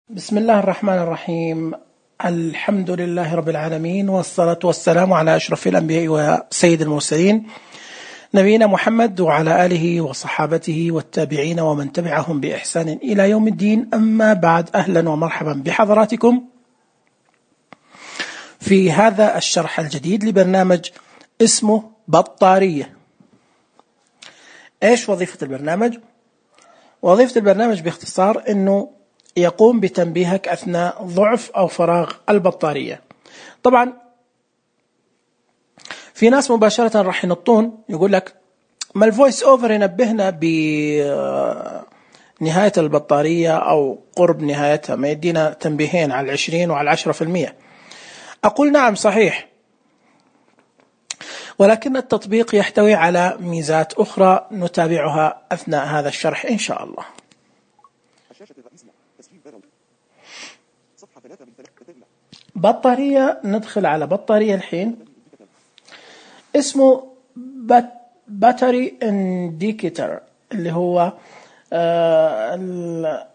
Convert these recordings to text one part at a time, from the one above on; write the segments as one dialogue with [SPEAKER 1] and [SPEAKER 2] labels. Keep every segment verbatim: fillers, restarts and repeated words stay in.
[SPEAKER 1] بسم الله الرحمن الرحيم. الحمد لله رب العالمين، والصلاة والسلام على أشرف الأنبياء وسيد المرسلين نبينا محمد وعلى آله وصحابته والتابعين ومن تبعهم بإحسان إلى يوم الدين. أما بعد، أهلا ومرحبا بحضراتكم في هذا الشرح الجديد لبرنامج اسمه بطارية. إيش وظيفة البرنامج؟ وظيفة البرنامج باختصار أنه يقوم بتنبيهك أثناء ضعف أو فراغ البطارية. طبعا في ناس مباشرة راح ينطون يقول لك ما الفويس أوفر ينبهنا بنهاية البطارية أو قرب نهايتها، ما يدينا تنبيهين على العشرين وعلى العشرة في المية. أقول نعم صحيح، ولكن التطبيق يحتوي على ميزات أخرى نتابعها أثناء هذا الشرح إن شاء الله. بطارية، ندخل على بطارية الحين، اسمه باتري انديكيتور، اللي هو آه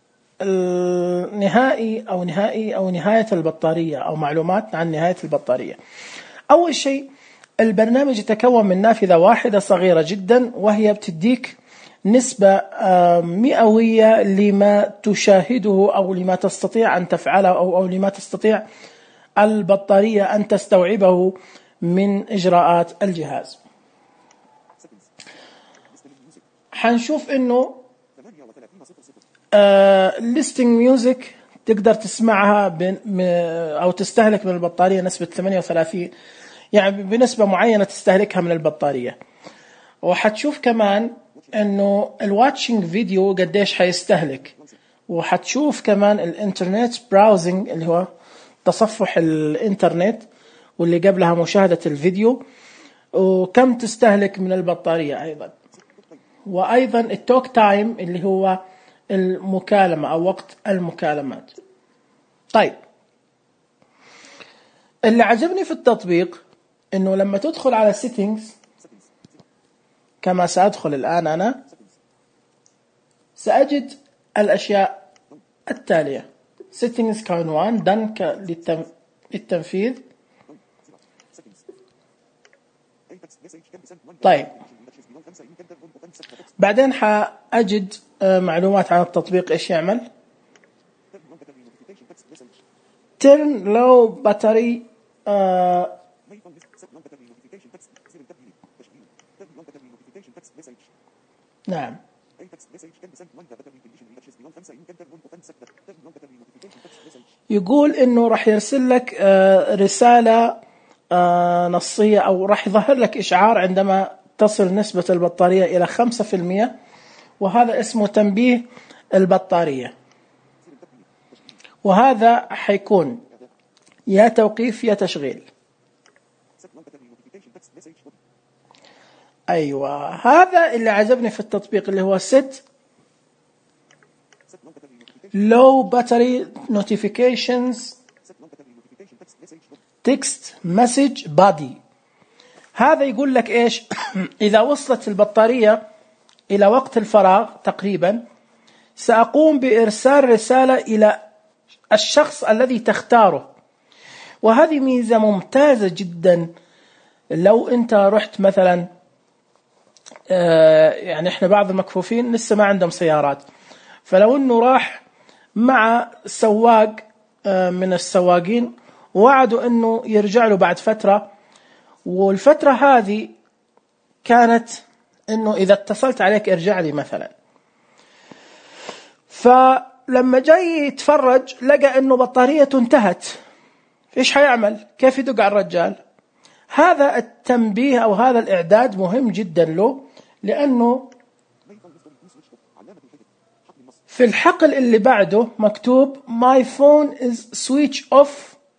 [SPEAKER 1] النهائي أو نهائي أو نهاية البطارية أو معلومات عن نهاية البطارية. أول شيء، البرنامج يتكون من نافذة واحدة صغيرة جدا، وهي بتديك نسبة مئوية لما تشاهده أو لما تستطيع أن تفعله أو, أو لما تستطيع البطارية أن تستوعبه من إجراءات الجهاز. حنشوف إنه listening music تقدر تسمعها أو تستهلك من البطارية نسبة ثمانية وثلاثين، يعني بنسبة معينة تستهلكها من البطارية. وحتشوف كمان انه الواتشنج فيديو قديش حيستهلك، وحتشوف كمان الانترنت براوزنج اللي هو تصفح الانترنت واللي قبلها مشاهدة الفيديو، وكم تستهلك من البطارية ايضا. وايضا التوك تايم اللي هو المكالمة او وقت المكالمات. طيب، اللي عجبني في التطبيق انه لما تدخل على settings كما سأدخل الآن أنا، سأجد الأشياء التالية: settings كان واحد done للتنفيذ. طيب، بعدين حأجد معلومات عن التطبيق إيش يعمل. turn low battery uh, نعم، يقول انه راح يرسل لك رسالة نصية او راح يظهر لك اشعار عندما تصل نسبة البطارية الى خمسة في المية، وهذا اسمه تنبيه البطارية. وهذا حيكون يا توقيف يا تشغيل. أيوة، هذا اللي عجبني في التطبيق اللي هو set low battery notifications text message body. هذا يقول لك إيش؟ إذا وصلت البطارية إلى وقت الفراغ تقريبا، سأقوم بإرسال رسالة إلى الشخص الذي تختاره. وهذه ميزة ممتازة جدا لو أنت رحت مثلا، يعني احنا بعض المكفوفين لسه ما عندهم سيارات، فلو انه راح مع سواق من السواقين وعدوا انه يرجع له بعد فترة، والفترة هذه كانت انه اذا اتصلت عليك ارجع لي مثلا، فلما جاي يتفرج لقى انه بطاريته انتهت، ايش حيعمل؟ كيف يدق على الرجال؟ هذا التنبيه او هذا الاعداد مهم جدا له، لأنه في الحقل اللي بعده مكتوب my phone is switch off،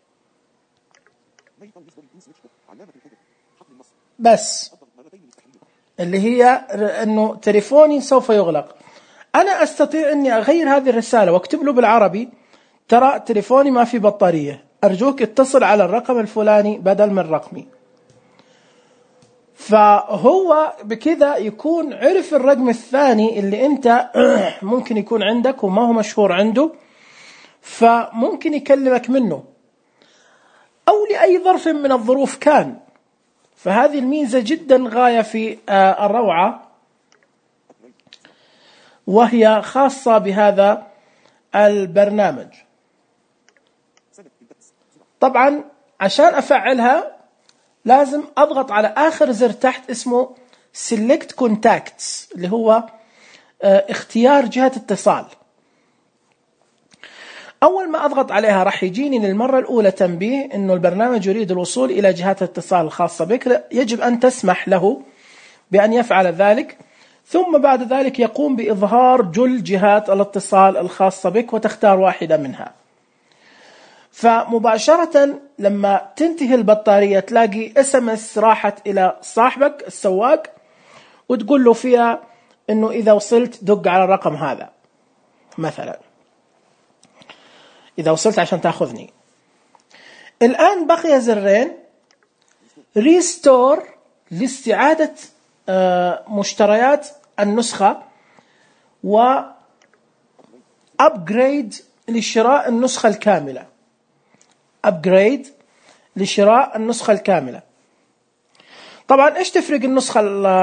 [SPEAKER 1] بس اللي هي أنه تليفوني سوف يغلق. أنا أستطيع أني أغير هذه الرسالة واكتب له بالعربي: ترى تليفوني ما في بطارية، أرجوك اتصل على الرقم الفلاني بدل من رقمي. فهو بكذا يكون عرف الرقم الثاني اللي انت ممكن يكون عندك وما هو مشهور عنده، فممكن يكلمك منه أو لأي ظرف من الظروف كان. فهذه الميزة جدا غاية في الروعة، وهي خاصة بهذا البرنامج. طبعا عشان أفعلها لازم أضغط على آخر زر تحت اسمه Select Contacts، اللي هو اختيار جهة اتصال. أول ما أضغط عليها راح يجيني للمرة الأولى تنبيه إنه البرنامج يريد الوصول إلى جهات الاتصال الخاصة بك، يجب أن تسمح له بأن يفعل ذلك، ثم بعد ذلك يقوم بإظهار جل جهات الاتصال الخاصة بك وتختار واحدة منها. فمباشرة لما تنتهي البطارية تلاقي اس ام اس راحت إلى صاحبك السواق وتقول له فيها إنه إذا وصلت دق على الرقم هذا مثلا، إذا وصلت عشان تأخذني. الآن بقي زرين: ريستور لاستعادة مشتريات النسخة، و أبجريد لشراء النسخة الكاملة. أبجريد لشراء النسخة الكاملة. طبعا إيش تفرق النسخة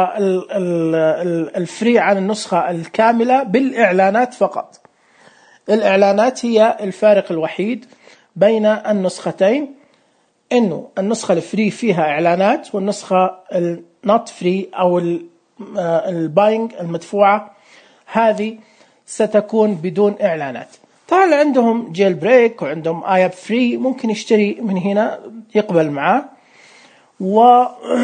[SPEAKER 1] الفري عن النسخة الكاملة؟ بالإعلانات فقط. الإعلانات هي الفارق الوحيد بين النسختين، إنه النسخة الفري فيها إعلانات، والنسخة النوت فري أو الباينج المدفوعة هذه ستكون بدون إعلانات. طبعا عندهم جيل بريك وعندهم آياب فري، ممكن يشتري من هنا يقبل معاه، و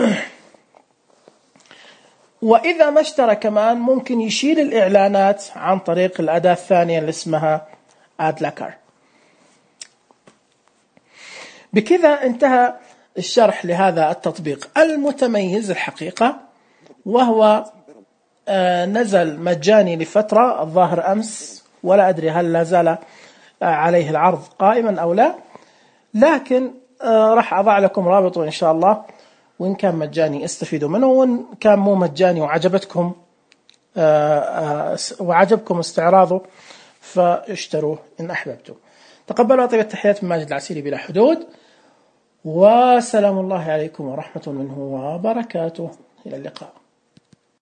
[SPEAKER 1] وإذا ما اشترى كمان ممكن يشيل الإعلانات عن طريق الأداة الثانية اللي اسمها أدلاكر. بكذا انتهى الشرح لهذا التطبيق المتميز الحقيقة، وهو نزل مجاني لفترة الظاهر أمس، ولا أدري هل لا زال عليه العرض قائما أو لا، لكن راح أضع لكم رابطه إن شاء الله، وإن كان مجاني استفيدوا منه، وإن كان مو مجاني وعجبتكم وعجبكم استعراضه فاشتروه إن أحببتم. تقبلوا أطيب التحيات من ماجد العسيري بلا حدود، وسلام الله عليكم ورحمة منه وبركاته. إلى اللقاء.